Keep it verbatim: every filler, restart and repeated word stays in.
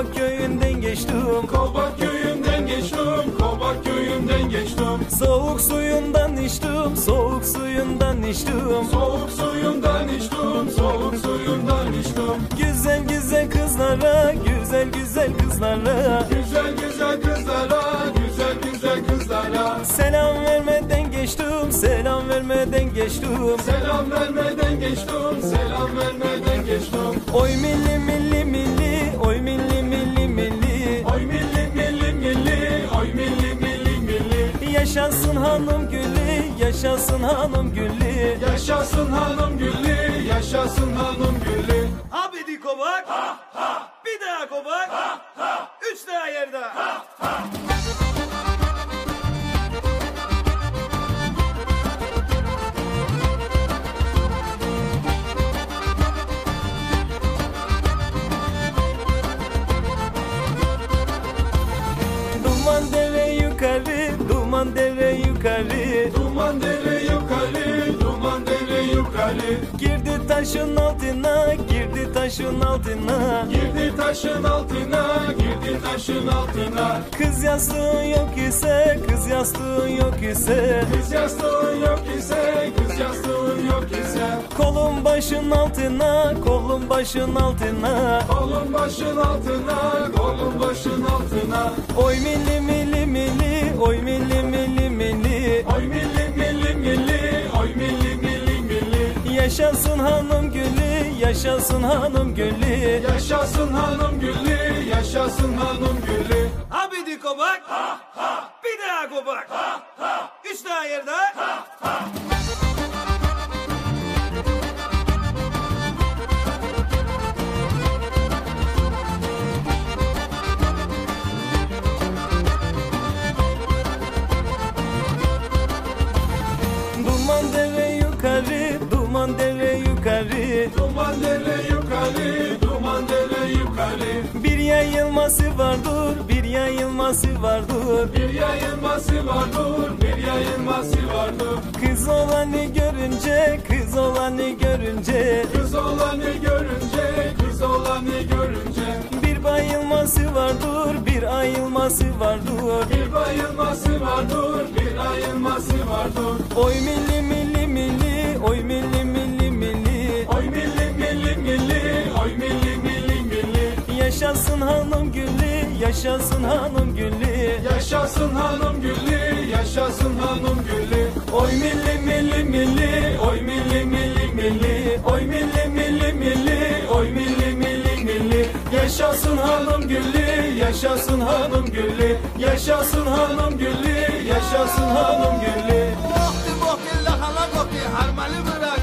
Kovak köyünden geçtim, Kovak köyünden geçtim, Kovak köyünden geçtim. soğuk suyundan içtim, soğuk suyundan içtim. Soğuk suyundan içtim, soğuk suyundan içtim. Güzel güzel kızlara, güzel güzel kızlara Güzel güzel kızlara, güzel güzel kızlara. selam vermeden geçtim, selam vermeden geçtim. Selam vermeden geçtim, selam vermeden geçtim. Oy milli milli milli, oy milli milli milli. Oy milli milli milli, oy milli milli milli. Yaşasın hanım gülü, yaşasın hanım gülü. Yaşasın hanım güllü, yaşasın hanım güllü. Abidi kovak, bir daha kovak, üç daha yerde. Duman dere yukarı, duman dere yukarı. Duman dere yukarı, duman dere yukarı. Girdi taşın altına, girdi taşın altına. Girdi taşın altına, girdi taşın altına. Kız yastığın yok ise, kız yastığın yok ise. Kız yastığın yok ise, kız yastığın yok ise. Kolun başın altına, kolun başın altına. Kolun başın altına, kolun başın altına. Oy milli milli milli, oy milli milli milli. Oy milli milli milli, oy milli milli milli. Yaşasın hanım gülü, yaşasın hanım gülü. Yaşasın hanım güllü, yaşasın hanım güllü. Abidi kovak, bir daha kovak, üç daha yerde. Duman dere yukarı, duman dere yukarı. Duman dere yukarı, duman dere yukarı. Bir yayılması vardır, bir yayılması vardır. Bir yayılması vardır, bir yayılması vardır. Kız olanı görünce, kız olanı görünce. Kız olanı görünce, kız olanı görünce. Bir bayılması vardır, bir ayılması vardır. Bir bayılması vardır, bir ayılması vardır. Oy milli milli milli, oy milli milli milli. Oy milli milli milli, oy milli milli milli. Yaşasın hanım gülü, yaşasın hanım gülü. Yaşasın hanım güllü, yaşasın hanım güllü. Oy milli milli milli, oy milli milli milli. Oy milli milli milli, oy milli milli milli. Yaşasın hanım güllü, yaşasın hanım güllü. Yaşasın hanım güllü, yaşasın hanım güllü. وقتی با که لحظه گفتی هر ملی برای